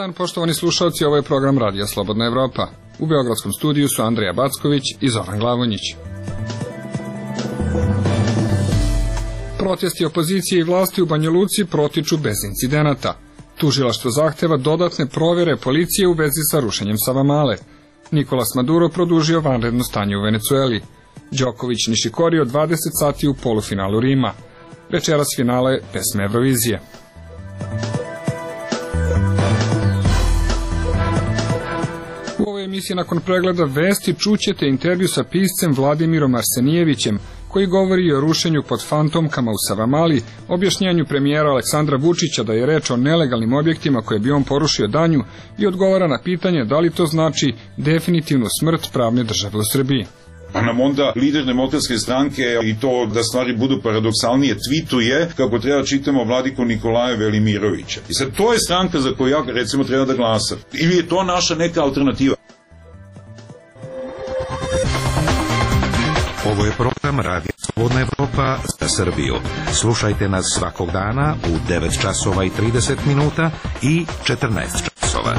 dan, poštovani slušalci, ovo je program Radija Slobodna Evropa. U beogradskom studiju su Andrija Backović i Zoran Glavonjić. Protesti opozicije i vlasti u Banja Luci protiču bez incidenata. Tužilaštvo zahteva dodatne provere policije u vezi sa rušenjem Savamale. Nicolas Maduro produžio vanredno stanje u Venecueli. Đoković Nišikorio 20 sati u polufinalu Rima. Večeras finale pesme Eurovizije. U ovoj emisiji nakon pregleda vesti čućete intervju sa piscem Vladimirom Arsenijevićem, koji govori o rušenju pod fantomkama u Savamali, objašnjenju premijera Aleksandra Vučića da je reč o nelegalnim objektima koje bi on porušio danju i odgovara na pitanje da li to znači definitivnu smrt pravne države u Srbiji. A nam onda lider Demokratske stranke, i to da stvari budu paradoksalnije, tvituje kako treba čitamo Vladiku Nikolaja Velimirovića. I sad to je stranka za koju ja recimo treba da glasam. Ili je to naša neka alternativa? Ovo je program Radija Slobodna Evropa za Srbiju. Slušajte nas svakog dana u 9 časova i 30 minuta i 14 časova.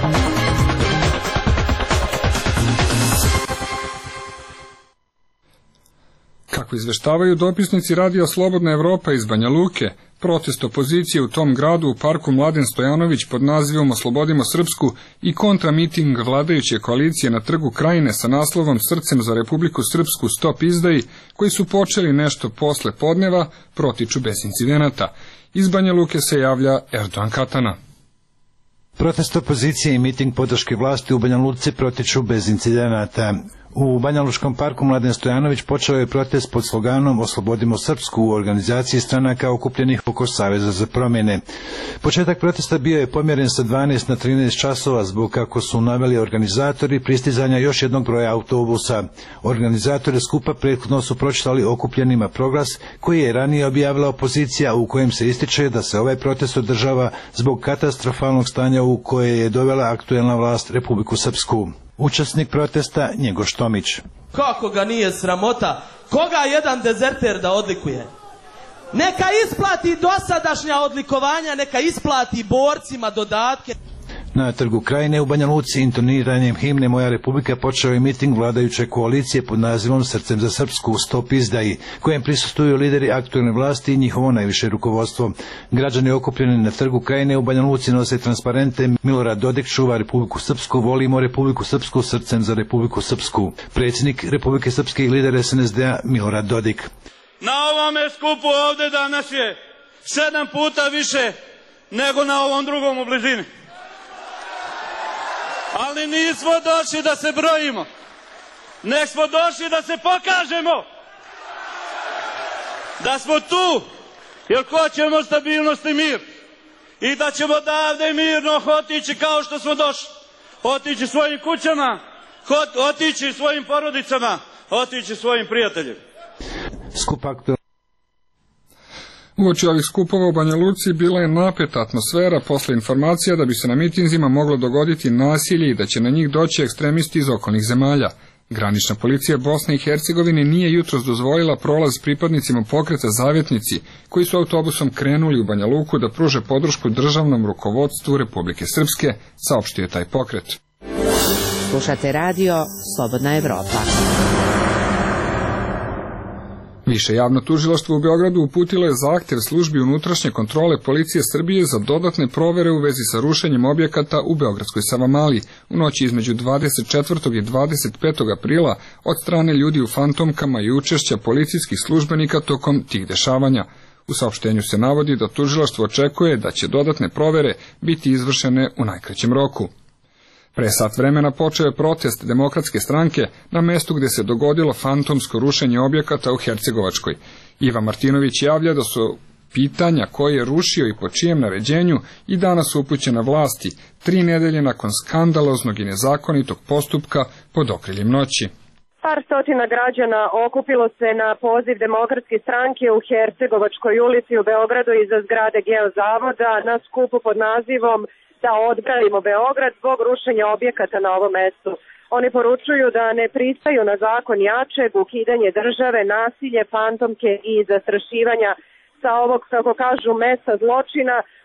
Kako izveštavaju dopisnici Radija Slobodna Evropa iz Banja Luke, protest opozicije u tom gradu u parku Mladen Stojanović pod nazivom Oslobodimo Srpsku i kontramiting vladajuće koalicije na Trgu Krajine sa naslovom Srcem za Republiku Srpsku stop izdaji, koji su počeli nešto posle podneva, protiču bez incidenata. Iz Banja Luke se javlja Erdogan Katana. Protest opozicije i miting podrške vlasti u Banja Luci protiču bez incidenata. U Banjalučkom parku Mladen Stojanović počeo je protest pod sloganom Oslobodimo Srpsku u organizaciji stranaka okupljenih oko Saveza za promjene. Početak protesta bio je pomjeren sa 12 na 13 časova zbog, kako su naveli organizatori, pristizanja još jednog broja autobusa. Organizatori skupa prethodno su pročitali okupljenima proglas koji je ranije objavila opozicija, u kojem se ističe da se ovaj protest održava zbog katastrofalnog stanja u koje je dovela aktuelna vlast Republiku Srpsku. Učesnik protesta Njegoš Tomić. Kako ga nije sramota? Koga jedan dezerter da odlikuje? Neka isplati dosadašnja odlikovanja, neka isplati borcima dodatke. Na Trgu Krajine u Banja Luci intoniranjem himne Moja Republika počeo je miting vladajuće koalicije pod nazivom Srcem za Srpsku stop izdaji, kojem prisustvuju lideri aktuelne vlasti i njihovo najviše rukovodstvo. Građani okupljeni na Trgu Krajine u Banja Luci nose transparente Milorad Dodik čuva Republiku Srpsku, volimo Republiku Srpsku, Srcem za Republiku Srpsku. Predsjednik Republike Srpske i lider SNSD-a Milorad Dodik. Na ovome skupu ovde danas je 7 puta više nego na ovom drugom u blizini. Ali nismo došli da se brojimo, nek smo došli da se pokažemo, da smo tu, jer hoćemo stabilnost i mir i da ćemo odavde mirno otići kao što smo došli, otići svojim kućama, otići svojim porodicama, otići svojim prijateljima. Uoči ovih skupova u Banja Luci bila je napeta atmosfera posle informacija da bi se na mitinzima moglo dogoditi nasilje i da će na njih doći ekstremisti iz okolnih zemalja. Granična policija Bosne i Hercegovine nije jutros dozvolila prolaz pripadnicima pokreta Zavjetnici, koji su autobusom krenuli u Banja Luku da pruže podršku državnom rukovodstvu Republike Srpske, saopštio je taj pokret. Slušate radio Slobodna Evropa. Više javno tužilaštvo u Beogradu uputilo je zahtev službi unutrašnje kontrole policije Srbije za dodatne provere u vezi sa rušenjem objekata u beogradskoj Savamali u noći između 24. i 25. aprila od strane ljudi u fantomkama i učešća policijskih službenika tokom tih dešavanja. U saopštenju se navodi da tužilaštvo očekuje da će dodatne provere biti izvršene u najkraćem roku. Pre sat vremena počeo je protest Demokratske stranke na mestu gde se dogodilo fantomsko rušenje objekata u Hercegovačkoj. Iva Martinović javlja da su pitanja ko je rušio i po čijem naređenju i danas upućena vlasti 3 nedelje nakon skandaloznog i nezakonitog postupka pod okriljem noći. Par stotina građana okupilo se na poziv Demokratske stranke u Hercegovačkoj ulici u Beogradu iza zgrade Geozavoda na skupu pod nazivom da odbranimo Beograd zbog rušenja objekata na ovom mestu. Oni poručuju da ne pristaju na zakon jačeg, ukidanje države, nasilje, fantomke i zastrašivanja sa ovog, kako kažu, mesta zločina.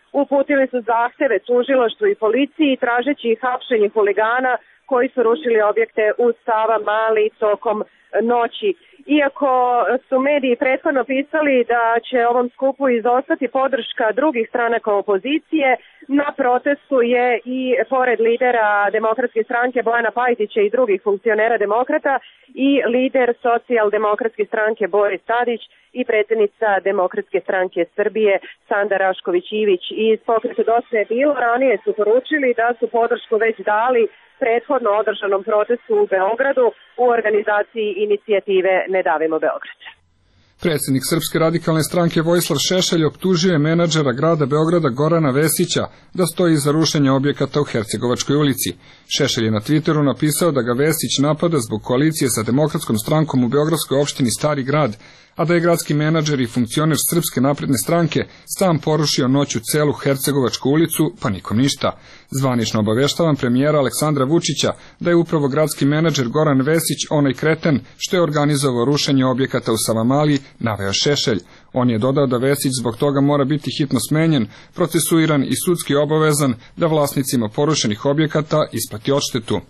uputili su zahteve tužilaštvu i policiji tražeći hapšenje huligana koji su rušili objekte u Savamali tokom noći. Iako su mediji prethodno pisali da će ovom skupu izostati podrška drugih stranaka opozicije, na protestu je i pored lidera Demokratske stranke Bojana Pajtića i drugih funkcionera demokrata i lider Socijaldemokratske stranke Boris Tadić i predsjednica Demokratske stranke Srbije Sanda Rašković-Ivić. Iz pokreta Dosta je bilo ranije su poručili da su podršku već dali prethodno održanom protestu u Beogradu u organizaciji inicijative Ne davimo Beograd. Predsjednik Srpske radikalne stranke Vojislav Šešelj optužio je menadžera grada Beograda Gorana Vesića da stoji iza rušenja objekata u Hercegovačkoj ulici. Šešelj je na Twitteru napisao da ga Vesić napada zbog koalicije sa Demokratskom strankom u beogradskoj opštini Stari grad, a da je gradski menadžer i funkcioner Srpske napredne stranke sam porušio noću celu Hercegovačku ulicu, pa nikom ništa. Zvanično obaveštavam premijera Aleksandra Vučića da je upravo gradski menadžer Goran Vesić onaj kreten što je organizovao rušenje objekata u Savamali, naveo Šešelj. On je dodao da Vesić zbog toga mora biti hitno smenjen, procesuiran i sudski obavezan da vlasnicima porušenih objekata isplati odštetu.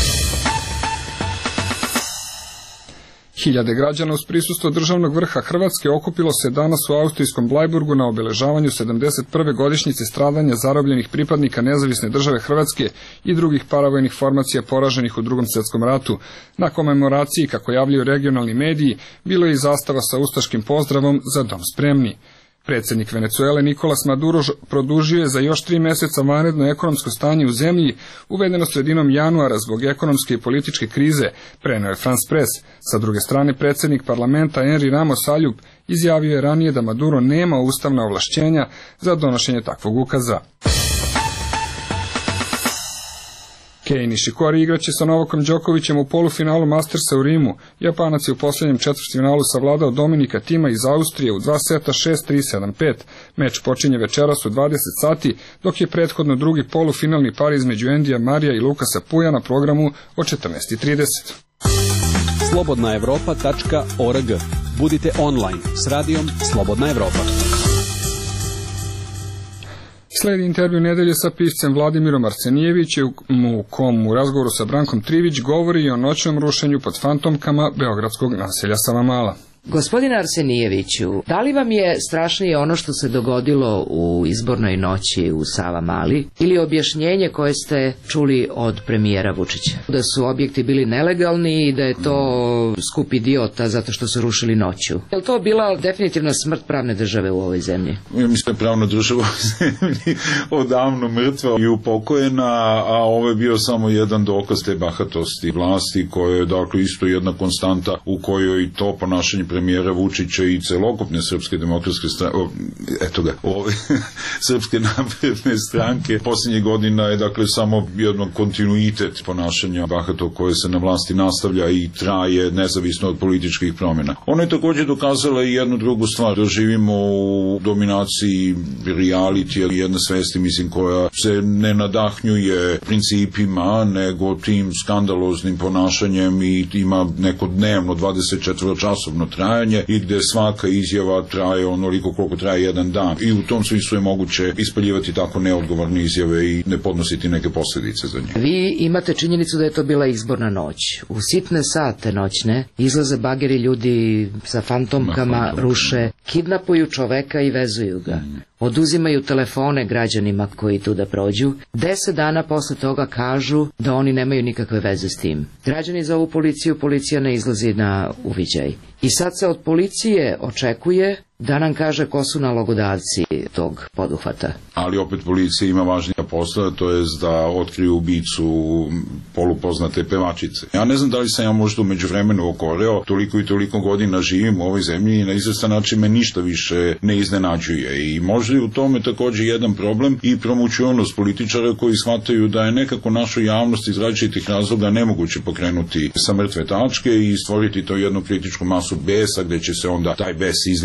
Hiljade građana uz prisustvo državnog vrha Hrvatske okupilo se danas u austrijskom Blajburgu na obeležavanju 71. godišnjice stradanja zarobljenih pripadnika Nezavisne države Hrvatske i drugih paravojnih formacija poraženih u Drugom svjetskom ratu. Na komemoraciji, kako javljaju regionalni mediji, bilo je i zastava sa ustaškim pozdravom Za dom spremni. Predsjednik Venecuele Nikolas Maduro produžio je za još 3 mjeseca vanredno ekonomsko stanje u zemlji, uvedeno sredinom januara zbog ekonomske i političke krize, preneo je France Press. Sa druge strane, predsjednik parlamenta Henry Ramos Aljub izjavio je ranije da Maduro nema ustavna ovlašćenja za donošenje takvog ukaza. Kei Nishikori igraće sa Novakom Đokovićem u polufinalu Mastersa u Rimu. Japanac je u posljednjem četvrtfinalu savladao Dominika Tima iz Austrije u 2 seta 6-3, 7-5. Meč počinje večeras u 20 sati, dok je prethodno drugi polufinalni par između Endija Marija i Lukasa Puja na programu od 14:30. slobodnaevropa.org. Budite online s radijom Slobodna Evropa. Slijedi intervju nedelje sa piscem Vladimirom Arsenijevićem u kom u razgovoru sa Brankom Trivić govori i o noćnom rušenju pod fantomkama beogradskog naselja Savamala. Gospodine Arsenijeviću, da li vam je strašnije ono što se dogodilo u izbornoj noći u Savamali ili objašnjenje koje ste čuli od premijera Vučića? Da su objekti bili nelegalni i da je to skup idiota zato što su rušili noću. Je li to bila definitivna smrt pravne države u ovoj zemlji? Ja mislim da je pravna država u zemlji odavno mrtva i upokojena, a ovo je bio samo jedan dokaz te bahatosti vlasti koja je dakle isto jedna konstanta u kojoj i to ponašanje premijera Vučića i celokupne Srpske demokratske stranke, Srpske napredne stranke posljednjih godina je dakle samo jedan kontinuitet ponašanja bahatog koje se na vlasti nastavlja i traje nezavisno od političkih promjena. Ona je također dokazala i jednu drugu stvar, da živimo u dominaciji reality, jedne svesti, mislim, koja se ne nadahnjuje principima, nego tim skandaloznim ponašanjem i ima neko dnevno 24-časovno trajanje i gdje svaka izjava traje onoliko koliko traje jedan dan. I u tom smislu je moguće ispaljivati tako neodgovorne izjave i ne podnositi neke posljedice za njih. Vi imate činjenicu da je to bila izborna noć. U sitne sate noćne izlaze bageri, ljudi sa fantomkama, ruše, kidnapuju čoveka i vezuju ga. Oduzimaju telefone građanima koji tu da prođu. 10 dana posle toga kažu da oni nemaju nikakve veze s tim. Građani zovu policiju, policija ne izlazi na uviđaj. I sad se od policije očekuje da nam kaže ko su nalogodavci tog poduhvata. Ali opet policija ima važnija posla, to je da otkriju ubicu polupoznate pevačice. Ja ne znam da li sam ja možda u međuvremenu okoreo, toliko i toliko godina živim u ovoj zemlji i na izvestan način me ništa više ne iznenađuje. I možda je u tome također jedan problem i promućenost političara koji shvataju da je nekako našu javnost iz različitih razloga nemoguće pokrenuti sa mrtve tačke i stvoriti to jednu kritičku masu besa gdje će se onda taj bes izliti na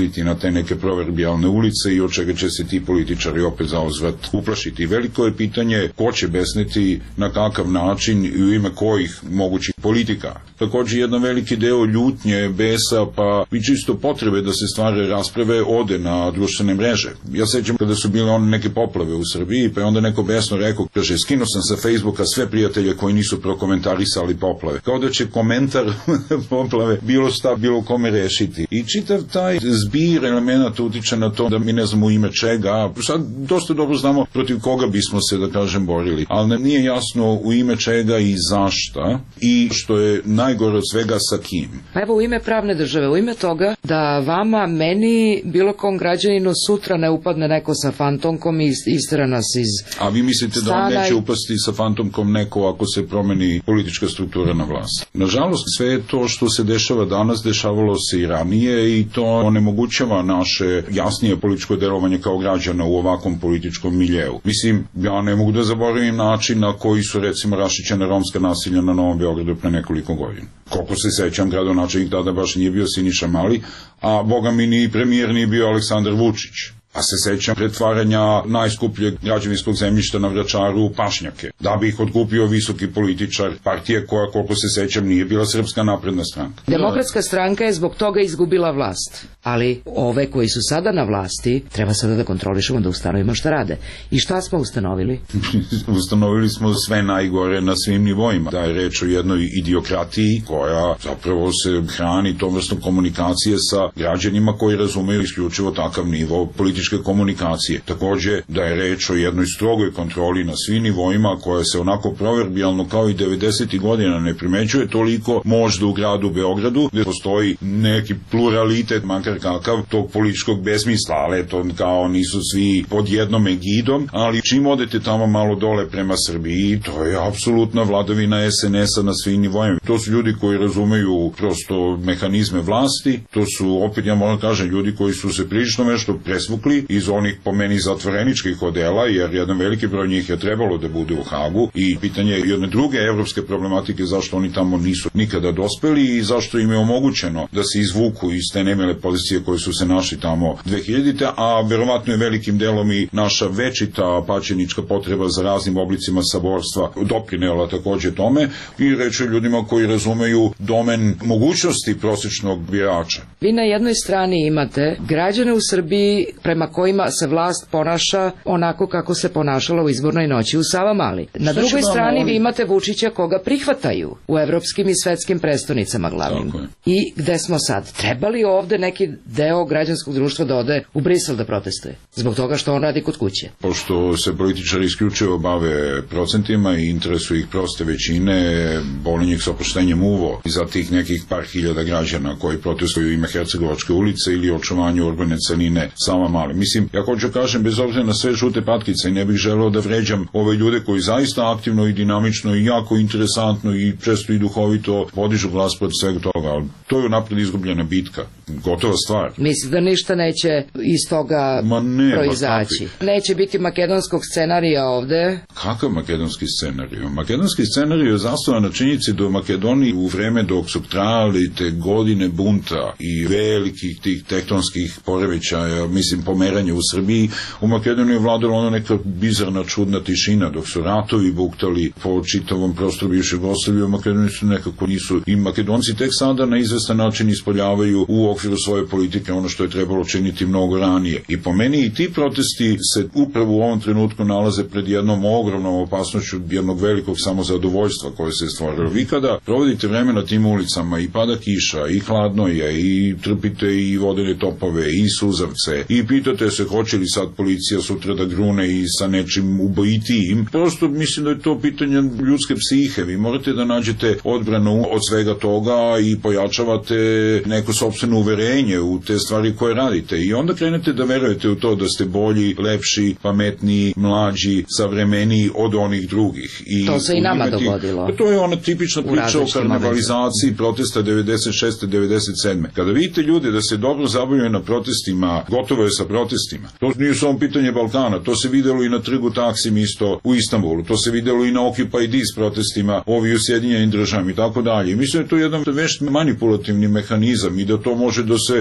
te neke proverbijalne ulice i od čega će se ti političari opet zauzvrat uplašiti. Veliko je pitanje ko će besneti, na kakav način i u ime kojih mogućih politika. Također jedan veliki deo ljutnje, besa, pa i čisto potrebe da se stvare rasprave ode na društvene mreže. Ja sećam kada su bile one neke poplave u Srbiji, pa je onda neko besno rekao, kaže, skinuo sam sa Facebooka sve prijatelje koji nisu prokomentarisali poplave. Kao da će komentar poplave bilo šta, bilo kome rešiti. I čitav taj zbir elemenata utiče na to da mi ne znamo u ime čega. Sad dosta dobro znamo protiv koga bismo se, da kažem, borili. Ali nam nije jasno u ime čega i zašta i što je najgore od svega sa kim. Pa evo, u ime pravne države, u ime toga da vama, meni, bilo kom građaninu sutra ne upadne neko sa fantomkom i istera nas iz... A vi mislite da on neće upasti sa fantomkom neko ako se promeni politička struktura na vlast? Nažalost, sve to što se dešava danas, dešavalo se i ranije i to onemogućava naše jasnije političko delovanje kao građana u ovakvom političkom miljeu. Mislim, ja ne mogu da zaboravim način na koji su, recimo, rašićena romska nasilja na Novom Beogradu pre nekoliko godina. Koliko se sećam, gradonačelnik tada baš nije bio Siniša Mali, a boga mi ni premijer nije bio Aleksandar Vučić. A se sećam pretvaranja najskupljeg građevinskog zemljišta na Vračaru u pašnjake, da bi ih otkupio visoki političar partije koja, koliko se sećam, nije bila Srpska napredna stranka. Demokratska stranka je zbog toga izgubila vlast, ali ove koji su sada na vlasti treba sada da kontrolišemo, da ustanovimo šta rade. I šta smo ustanovili? Ustanovili smo sve najgore na svim nivoima. Da je reč o jednoj idiokratiji koja zapravo se hrani tom vrstom komunikacije sa građanima koji razumeju isključivo takav nivo političke komunikacije. Takođe da je reč o jednoj strogoj kontroli na svim nivoima koja se onako proverbijalno kao i 90. godina ne primećuje toliko možda u gradu Beogradu, gde postoji neki pluralitet, makar kakav, tog političkog besmisla, ali to kao nisu svi pod jednom egidom, ali čim odete tamo malo dole prema Srbiji, to je apsolutna vladavina SNS-a na svim nivoima. To su ljudi koji razumeju prosto mehanizme vlasti, to su, opet ja moram kažem, ljudi koji su se prilično nešto presvukli iz onih po meni zatvoreničkih odela, jer jedan veliki broj njih je trebalo da bude u Hagu i pitanje jedne druge evropske problematike zašto oni tamo nisu nikada dospeli i zašto im je omogućeno da se izvuku iz te nemile pozicije koje su se našli tamo 2000-te, a verovatno je velikim delom i naša večita pačenička potreba za raznim oblicima saborstva doprinela takođe tome i reći ljudima koji razumeju domen mogućnosti prosječnog birača. Vi na jednoj strani imate građane u Srbiji prema kojima se vlast ponaša onako kako se ponašala u izbornoj noći u Savamali. Na drugoj strani vi imate Vučića koga prihvataju u evropskim i svetskim prestonicama glavnim. I gde smo sad? Treba li ovde neki deo građanskog društva da ode u Brisel da protestuje? Zbog toga što on radi kod kuće. Pošto se političari isključivo bave procentima i interesuju ih proste većine, boli njih sa opuštenjem uvo i za tih nekih par hiljada građana koji protestuju ime Hercegovačke ulice ili očuvanju urbane celine Savamali. Mislim, ja hoću kažem, bez obzira na sve žute patkice i ne bih želeo da vređam ove ljude koji zaista aktivno i dinamično i jako interesantno i često i duhovito podižu glas protiv svega toga, ali to je napred izgubljena bitka. Gotova stvar. Mislim da ništa neće iz toga proizaći. Neće biti makedonskog scenarija ovde. Kakav makedonski scenarij? Makedonski scenarij je zasnovan na činjenici da u Makedoniji u vreme dok su trajali te godine bunta i velikih tih tektonskih poremećaja, mislim pomeranja u Srbiji, u Makedoniji je vladala ona neka bizarna čudna tišina dok su ratovi buktali po čitavom prostoru bivše Jugoslavije. U Makedoniji su nekako nisu i Makedonci tek sada na izvestan način ispoljavaju u okviru svoje politike ono što je trebalo činiti mnogo ranije. I po meni i ti protesti se upravo u ovom trenutku nalaze pred jednom ogromnom opasnošću jednog velikog samozadovoljstva koje se stvorilo. Vi kada provodite vreme na tim ulicama i pada kiša i hladno je i trpite i vodene topove i suzavce i pitate se hoće li sad policija sutra da grune i sa nečim ubojitijim, prosto mislim da je to pitanje ljudske psihe. Vi morate da nađete odbranu od svega toga i pojačavate neko sopstveno uverenje u te stvari koje radite i onda krenete da verujete u to da ste bolji, lepši, pametniji, mlađi, savremeniji od onih drugih. I to se i nama dogodilo. To je ona tipična priča o karnevalizaciji protesta 96. 97. Kada vidite ljude da se dobro zabavljaju na protestima, gotovo je sa protestima. To nije samo pitanje Balkana, to se videlo i na trgu Taksim isto u Istanbulu, to se videlo i na Occupy Dis protestima ovi u Sjedinjenim Državama i tako dalje. Mislim da je to jedan već manipulativni mehanizam i da to može da se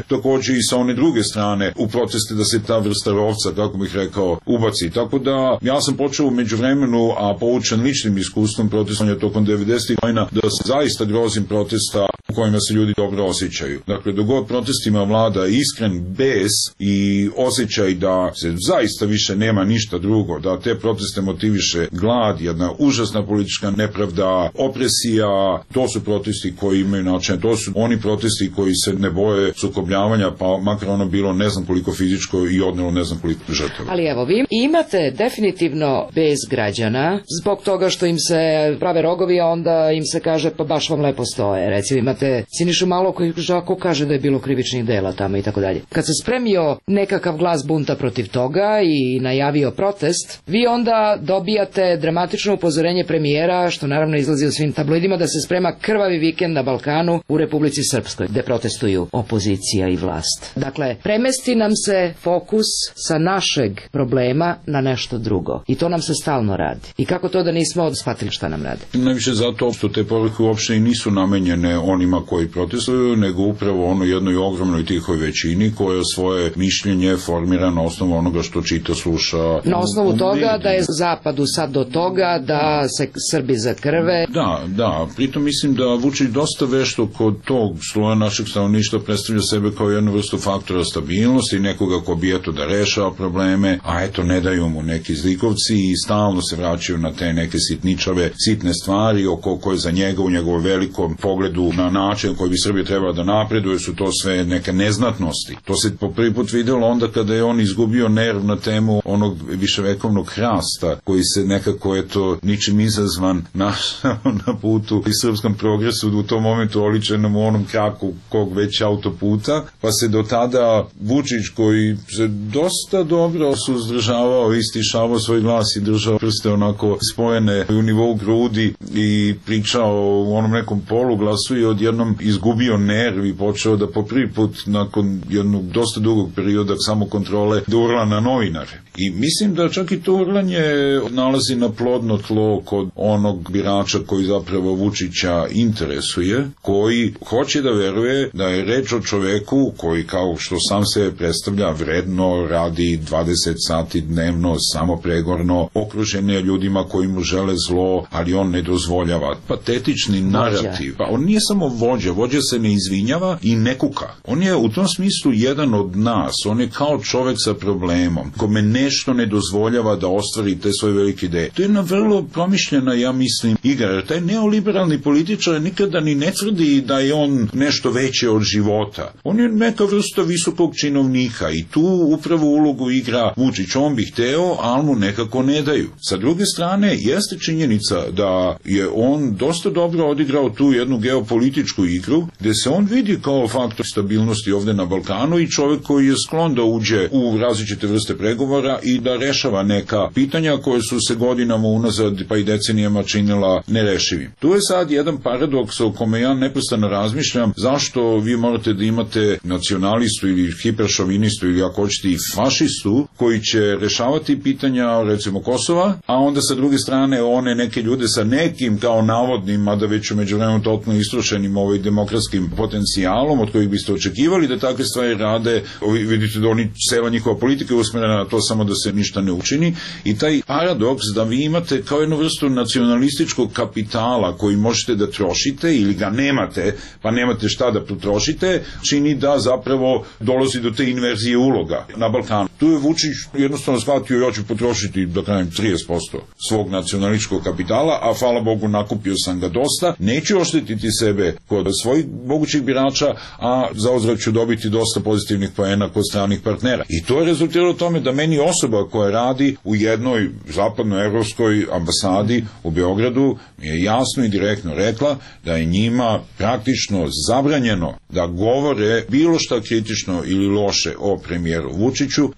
uđe takođe i sa one druge strane u proteste da se ta vrsta rovca, kako bih rekao, ubaci. Tako da ja sam počeo u međuvremenu, a poučen ličnim iskustvom protestovanja tokom 90-ih godina, da se zaista grozim protesta u kojima se ljudi dobro osjećaju. Dakle, dok god protestima vlada iskren bes i osjećaj da se zaista više nema ništa drugo, da te proteste motiviše glad, jedna užasna politička nepravda, opresija, to su protesti koji imaju način, to su oni protesti koji se ne boje sukobljavanja, pa makar ono bilo ne znam koliko fizičko i odnelo ne znam koliko žrtava. Ali evo, vi imate definitivno bez građana zbog toga što im se prave rogovi, a onda im se kaže pa baš vam lepo stoje. Recimo imate Sinišu Malog koji žako kaže da je bilo krivičnih dela tamo i tako dalje. Kad se spremio nekakav glas bunta protiv toga i najavio protest, vi onda dobijate dramatično upozorenje premijera, što naravno izlazi u svim tabloidima, da se sprema krvavi vikend na Balkanu u Republici Srpskoj, gde protestuju opozicija i vlast. Dakle, premesti nam se fokus sa našeg problema na nešto drugo. I to nam se stalno radi. I kako to da nismo shvatili šta nam radi? Najviše zato što te poruke uopšte i nisu namenjene onima koji protestuju, nego upravo ono jednoj ogromnoj tihoj većini koja svoje mišljenje formira na osnovu onoga što čita, sluša. Na osnovu toga da je zapadu sad do toga da se Srbi zakrve. Da, pritom mislim da Vučić dosta vešto kod tog sloja našeg stanovništva predstavlja sebe kao jednu vrstu faktora stabilnosti, nekoga ko bi eto da rešava probleme, a eto ne daju mu neki zlikovci i stalno se vraćaju na te neke sitničave, sitne stvari oko koje za njega u njegovom velikom pogledu na način koji bi Srbija trebala da napreduje su to sve neke neznatnosti. To se po prvi put videlo onda kada je on izgubio nerv na temu onog viševekovnog hrasta koji se nekako eto ničim izazvan našao na putu i srpskom progresu u tom momentu oličenom u onom kraku kog već autoputa, pa se do tada Vučić koji se dosta dobro suzdržavao, istišavao svoj glas i držao prste onako spojene u nivou grudi i pričao u onom nekom poluglasu i odjednom izgubio nerv i počeo da po prvi put nakon jednog dosta dugog perioda samokontrole da urla na novinare. I mislim da čak i to urlanje nalazi na plodno tlo kod onog birača koji zapravo Vučića interesuje, koji hoće da veruje da je reč o čoveku koji kao što sam se predstavlja vredno radi 20 sati dnevno, samopregorno, okružen je ljudima koji mu žele zlo, ali on ne dozvoljava. Patetični narativ. Pa on nije samo vođa se ne izvinjava i ne kuka. On je u tom smislu jedan od nas, on je kao čovek sa problemom, kome nešto ne dozvoljava da ostvari te svoje velike ideje. To je jedna vrlo promišljena, ja mislim, igra, jer taj neoliberalni političar nikada ni ne tvrdi da je on nešto veće od života. On je neka vrsta visokog činovnika i tu upravo ulogu igra Vučić. On bi hteo, ali mu nekako ne daju. Sa druge strane, jeste činjenica da je on dosta dobro odigrao tu jednu geopolitičku igru, gde se on vidi kao faktor stabilnosti ovde na Balkanu i čovek koji je sklon da uđe u različite vrste pregovora i da rešava neka pitanja koje su se godinama unazad pa i decenijama činila nerešivim. Tu je sad jedan paradoks o kome ja neprestano razmišljam, zašto vi morate da imate nacionalistu ili hiperšovinistu ili ako hoćete i fašistu koji će rešavati pitanja recimo Kosova, a onda sa druge strane one neke ljude sa nekim kao navodnim, a da već u međuvremenu totalno istrošenim demokratskim potencijalom od kojih biste očekivali da takve stvari rade, vidite da oni cela njihova politika je usmerena na to samo da se ništa ne učini i taj paradoks da vi imate kao jednu vrstu nacionalističkog kapitala koji možete da trošite ili ga nemate, pa nemate šta da potrošite, čini da zapravo dolazi do te inverzije uloga na Balkanu. Tu je Vučić jednostavno shvatio ja ću potrošiti da kažem 30% svog nacionalističkog kapitala, a hvala Bogu nakupio sam ga dosta, neću oštetiti sebe kod svojih mogućih birača, a zauzvrat ću dobiti dosta pozitivnih poena kod stranih partnera. I to je rezultiralo tome da meni osoba koja radi u jednoj zapadnoevropskoj ambasadi u Beogradu mi je jasno i direktno rekla da je njima praktično zabranjeno da govore bilo šta kritično ili loše o premijeru Vučiću, jer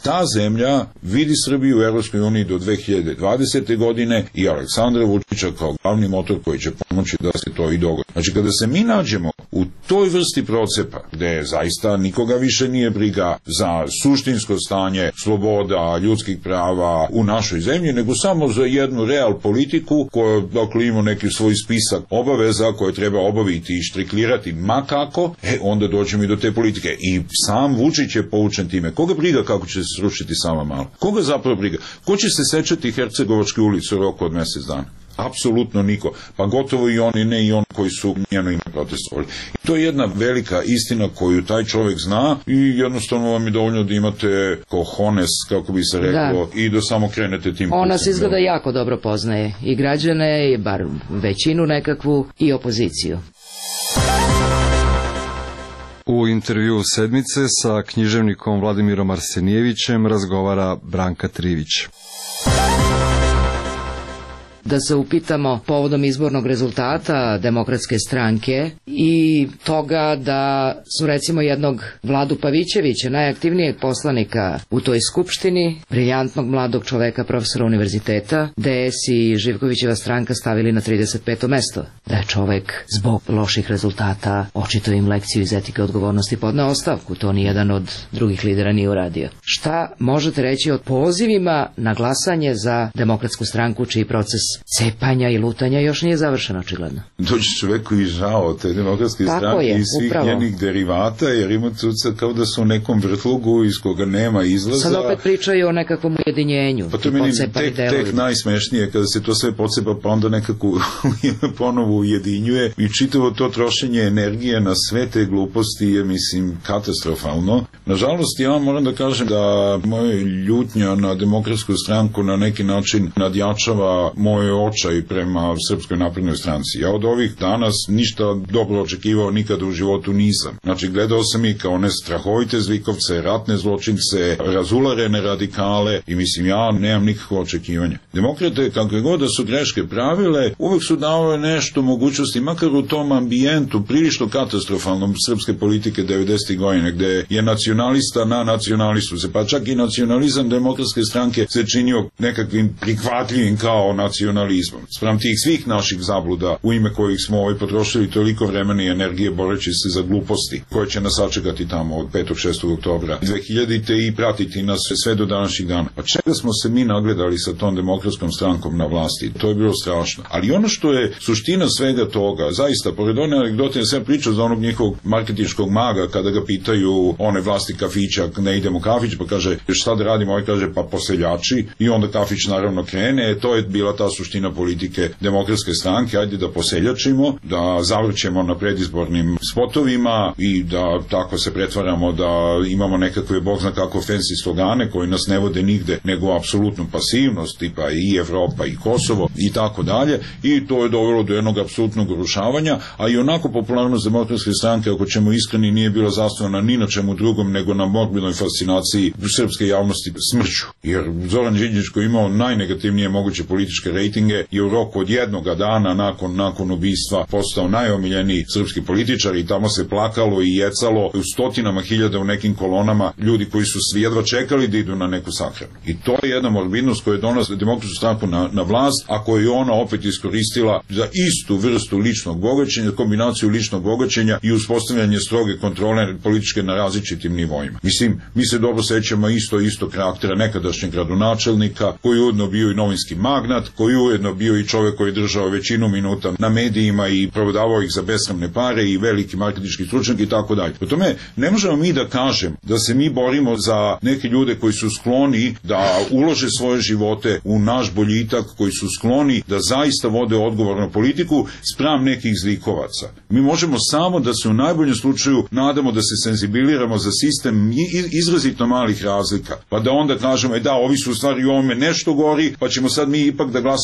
ta zemlja vidi Srbiju u Evropskoj uniji do 2020. godine i Aleksandra Vučića kao glavni motor koji će pomoći da se to i dogodi. Znači, kada se mi nađemo u toj vrsti procepa, gde zaista nikoga više nije briga za suštinsko stanje sloboda, ljudskih prava u našoj zemlji, nego samo za jednu real politiku koja, dakle, ima neki svoj spisak obaveza koje treba obaviti i štriklirati makako, onda dođemo i do te politike. I sam Vučić je poučen time. Koga briga kako će se srušiti Savamala? Koga zapravo briga? Ko će se sećati Hercegovačke ulice u roku od mjesec dana? Apsolutno niko. Pa gotovo i oni, ne i oni koji su njeno ime protestovali. I to je jedna velika istina koju taj čovjek zna i jednostavno vam je dovoljno da imate cojones, kako bi se reklo, i da samo krenete tim. On nas izgleda jako dobro poznaje. I građane, i bar većinu nekakvu, i opoziciju. U intervju sedmice sa književnikom Vladimirom Arsenijevićem razgovara Branka Trivić. Da se upitamo povodom izbornog rezultata Demokratske stranke i toga da su recimo jednog Vladu Pavićevića, najaktivnijeg poslanika u toj skupštini, briljantnog mladog čoveka, profesora univerziteta, DS i Živkovićeva stranka stavili na 35. mesto. Da je čovek zbog loših rezultata očito im lekciju iz etike odgovornosti podneo ostavku. To ni jedan od drugih lidera nije uradio. Šta možete reći o pozivima na glasanje za Demokratsku stranku, čiji proces cepanja i lutanja još nije završeno, očigledno? Dođe čoveku i žao te Demokratske stranke i svih njenih derivata, jer ima cuca kao da su u nekom vrtlugu iz koga nema izlaza. Sad opet pričaju o nekakvom ujedinjenju. Pa to je meni tek najsmešnije kada se to sve pocepa, pa onda nekako ponovo ujedinjuje i čitavo to trošenje energije na sve te gluposti je, mislim, katastrofalno. Nažalost, ja moram da kažem da moja ljutnja na Demokratsku stranku na neki način nadjačava moje očaj prema Srpskoj naprednoj stranci. Ja od ovih danas ništa dobro očekivao nikada u životu nisam. Znači, gledao sam i kao one strahovite zlikovce, ratne zločince, razularene radikale i mislim, ja nemam nikakvo očekivanja. Demokrate, kakve god da su greške pravile, uvek su davale nešto mogućnosti, makar u tom ambijentu prilično katastrofalnom srpske politike 90. godine, gde je nacionalista na nacionalistu se, pa čak i nacionalizam Demokratske stranke se činio nekakvim prihvatljivim kao nacionalizmom. Spram tih svih naših zabluda u ime kojih smo potrošili toliko vremena i energije boreći se za gluposti koje će nas sačekati tamo od 5. 6. oktobra 2000. i pratiti nas sve do današnjih dana. Pa čega smo se mi nagledali sa tom Demokratskom strankom na vlasti? To je bilo strašno. Ali ono što je suština svega toga, zaista, pored one anegdote, ja sam pričao za onog njihovog marketinškog maga kada ga pitaju one vlasti kafića, ne idemo kafić, pa kaže šta da radimo, ovaj kaže pa poseljači i onda kafić naravno krene. To je bila ta suština politike Demokratske stranke, ajde da poseljačimo, da zavrćemo na predizbornim spotovima i da tako se pretvaramo da imamo nekakve, bog zna kako, fancy slogane koji nas ne vode nigde, nego apsolutnu pasivnost, tipa i Evropa i Kosovo i tako dalje, i to je dovelo do jednog apsolutnog urušavanja, a i onako popularnost Demokratske stranke, ako ćemo iskreni, nije bila zasnovana ni na čemu drugom nego na morbidnoj fascinaciji srpske javnosti smrću. Jer Zoran Đinđić, koji imao najnegativnije moguće političke rejtinge, je u roku od jednoga dana nakon ubistva postao najomiljeniji srpski političar i tamo se plakalo i jecalo u stotinama hiljada u nekim kolonama ljudi koji su jedva čekali da idu na neku sahranu. I to je jedna morbidnost koja je donosila Demokratsku stranku na vlast, a koju je ona opet iskoristila za istu vrstu ličnog bogaćenja, kombinaciju ličnog bogaćenja i uspostavljanje stroge kontrole političke na različitim nivoima. Mislim, mi se dobro sećamo isto karaktera nekadašnjeg gradonačelnika, koji je ujedno bio i novinski magnat, koji je ujedno bio i čovjek koji je držao većinu minuta na medijima i prodavao ih za besramne pare i veliki marketinški stručnjak i tako dalje. Po tome, ne možemo mi da kažem da se mi borimo za neke ljude koji su skloni da ulože svoje živote u naš boljitak, koji su skloni da zaista vode odgovornu politiku spram nekih zlikovaca. Mi možemo samo da se u najboljem slučaju nadamo da se senzibiliramo za sistem izrazito malih razlika, pa da onda kažemo, da, ovi su u stvari u ovome nešto gori, pa ćemo sad mi ipak da glasamo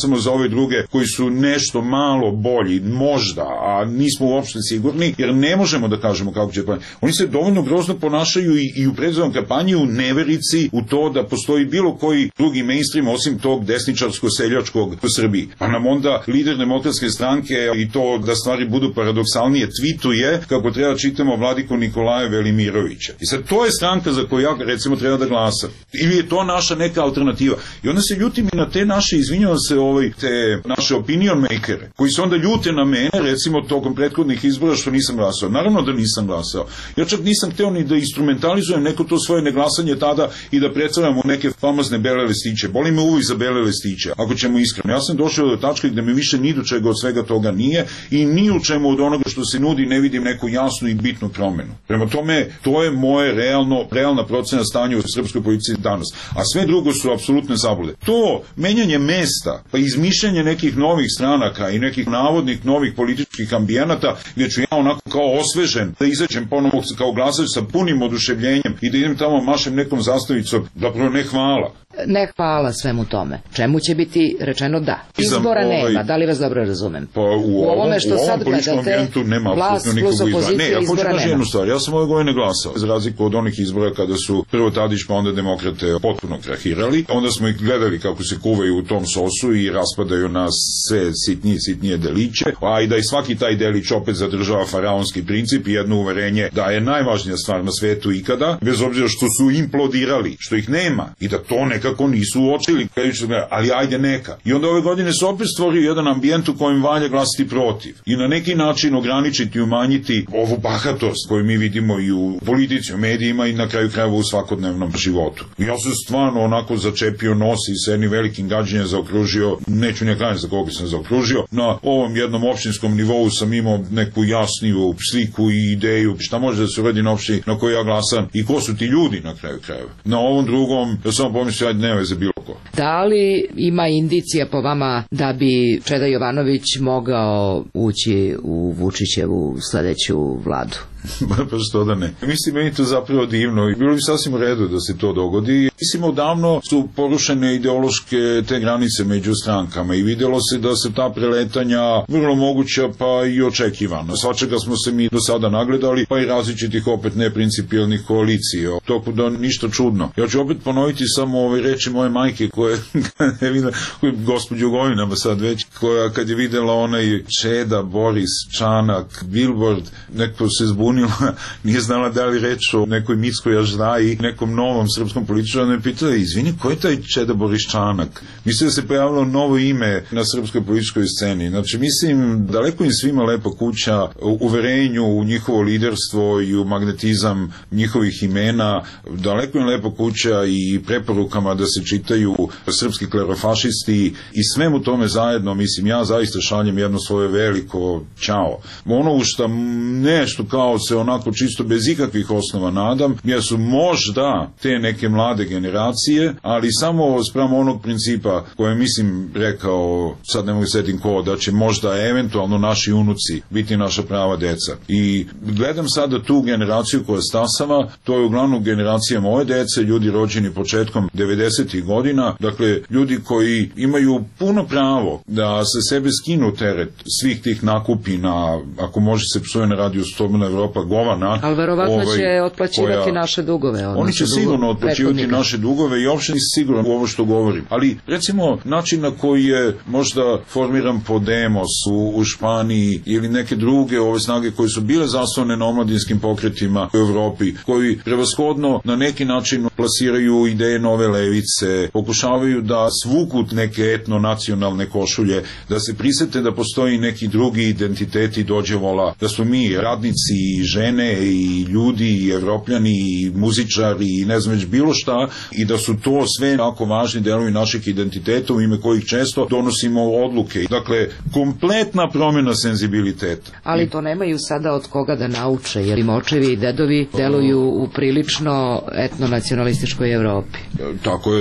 glasamo za ove druge koji su nešto malo bolji, možda, a nismo uopšte sigurni, jer ne možemo da kažemo kako će. Oni se dovoljno grozno ponašaju i u predizbornoj kampanji u neverici u to da postoji bilo koji drugi mainstream osim tog desničarsko-seljačkog u Srbiji. Pa nam onda lider Demokratske stranke, i to da stvari budu paradoksalnije, tvituje kako treba čitamo Vladiku Nikolaja Velimirovića. I sad to je stranka za koju ja recimo treba da glasam. Ili je to naša neka alternativa. I onda se ljutim i na te naše, izvinjavam se, te naše opinion makere, koji se onda ljute na mene, recimo tokom prethodnih izbora što nisam glasao. Naravno da nisam glasao. Ja čak nisam hteo ni da instrumentalizujem neko to svoje neglasanje tada i da predstavljam u neke famozne bele listiće. Boli me uvijek za bele listiće, ako ćemo iskreno. Ja sam došao do tačke gde mi više ni do čega od svega toga nije i ni u čemu od onoga što se nudi ne vidim neku jasnu i bitnu promenu. Prema tome, to je moje realna procena stanja u srpskoj policiji danas. A sve drugo su apsolutne zablude. To menjanje mesta, pa izmišljanje nekih novih stranaka i nekih navodnih novih političkih ambijenata, gdje ću ja onako kao osvežen da izađem ponovo kao glasač sa punim oduševljenjem i da idem tamo mašem nekom zastavicom, zapravo ne hvala. Ne hvala svemu tome. Čemu će biti rečeno da? Izbora nema, da li vas dobro razumem? Pa u ovom političkom ambijentu nema apsolutno nikog izbora. Ne, ja hoću kaži jednu stvar. Ja sam ove godine glasao, za razliku od onih izbora kada su prvo Tadić pa onda demokrate potpuno krahirali. Onda smo ih gledali kako se kuvaju u tom sosu i raspadaju na sve sitnije deliće. A i da i svaki taj delić opet zadržava faraonski princip i jedno uverenje da je najvažnija stvar na svetu ikada, bez obzira što su implodirali, što ih nema i da to nekako nisu uočili, ali ajde neka. I onda ove godine se opet stvorio jedan ambijent u kojem valja glasiti protiv i na neki način ograničiti i umanjiti ovu bahatost koju mi vidimo i u politici, u medijima i na kraju krajeva u svakodnevnom životu. I ja sam stvarno onako začepio nos i sa jednim velikim gađenjem zaokružio, neću ne kažem za koga sam zaokružio, na ovom jednom opštinskom nivou sam imao neku jasniju sliku i ideju šta može da se uradi na opštini na kojoj ja glasam i ko su ti ljudi na kraju krajeva. Na ovom drugom, ja sam pomislio, ajde nema za bilo ko. Da li ima indicija po vama da bi Čeda Jovanović mogao ući u Vučićevu sledeću vladu? Pa što da ne. Mislim, meni to zapravo divno i bilo bi sasvim u redu da se to dogodi. Mislim, odavno su porušene ideološke te granice među strankama i vidjelo se da se ta preletanja vrlo moguća pa i očekivana. Svačega smo se mi do sada nagledali, pa i različitih opet neprincipijalnih koalicija. Toko da ništa čudno. Ja ću opet ponoviti samo ove reči moje majke koje je videla, gospođu Govinama sad već, koja kad je videla onaj Čeda, Boris, Čanak, Billboard, neko se zbunila, nije znala da li reč o nekoj mitskoj aždaji, nekom novom srpskom političaru, me pitala, izvini, ko je taj Čeda Boris Čanak? Mislim da se pojavilo novo ime na srpskoj političkoj sceni. Znači, mislim, daleko im svima lepa kuća, uverenju u njihovo liderstvo i u magnetizam njihovih imena, daleko im lepa kuća i preporukama da se čitaju srpski klerofašisti i svemu tome zajedno, mislim, ja zaista šaljem jedno svoje veliko ćao. Ono u šta nešto kao se onako čisto bez ikakvih osnova nadam, jesu možda te neke mlade generacije, ali samo sprem onog principa koje mislim rekao, sad ne mogu setim ko, da će možda eventualno naši unuci biti naša prava deca. I gledam sada tu generaciju koja stasava, to je uglavnom generacija moje dece, ljudi rođeni početkom 90. godina, dakle ljudi koji imaju puno pravo da se sebe skinu teret svih tih nakupina, ako može se psuje na radiju Slobodna Evropa, govana. Ali verovatno će otplaćivati naše dugove. Oni će sigurno otplaćivati naše dugove i uopšte nisi siguran u ovo što govorim. Ali recimo način na koji je možda formiran Podemos u Španiji ili neke druge ove snage koje su bile zasnovane na omladinskim pokretima u Evropi, koji prevashodno na neki način plasiraju ideje nove levice, pokušavaju da svuku neke etno-nacionalne košulje, da se prisete da postoji neki drugi identiteti dođevola, da smo mi radnici i žene i ljudi i evropljani i muzičari i ne znam već bilo šta i da su to sve jako važni delovi našeg identiteta u ime kojih često donosimo odluke. Dakle, kompletna promjena senzibiliteta. Ali to nemaju sada od koga da nauče, jer im očevi i dedovi deluju u prilično etno-nacionalističkoj Evropi. Tako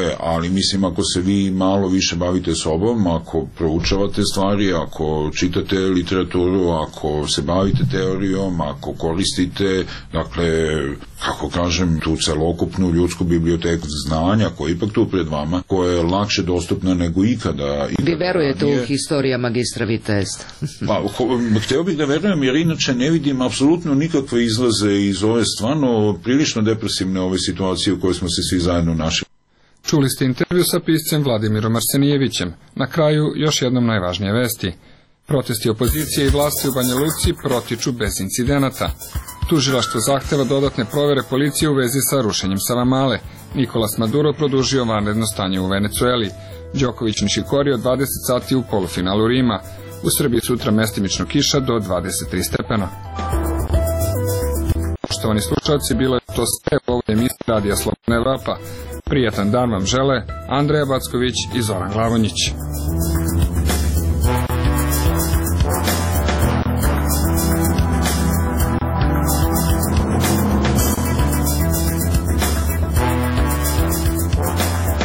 je, ali mislim ako se vi malo više bavite sobom, ako proučavate stvari, ako čitate literaturu, ako se bavite teorijom, ako koristite, dakle, kako kažem, tu celokupnu ljudsku biblioteku znanja koja je ipak tu pred vama, koja je lakše dostupna nego ikada. Vi verujete u historija magistra Vitesta? Pa, hteo bih da verujem, jer inače ne vidim apsolutno nikakve izlaze iz ove stvarno prilično depresivne ove situacije u kojoj smo se svi zajedno našli. Čuli ste intervju sa piscem Vladimirom Arsenijevićem. Na kraju još jednom najvažnije vesti. Protesti opozicije i vlasti u Banja Luci protiču bez incidenata. Tužilaštvo zahteva dodatne provere policije u vezi sa rušenjem Savamale. Nicolas Maduro produžio vanredno stanje u Venecueli. Đoković Nišikori od 20 sati u polufinalu Rima. U Srbiji sutra mestimično kiša do 23 stepena. Poštovani slušalci, bilo je to sve u ovoj emisiji Radija Slobodna Evropa. Prijatan dan vam žele Andreja Backović i Zoran Glavonjić.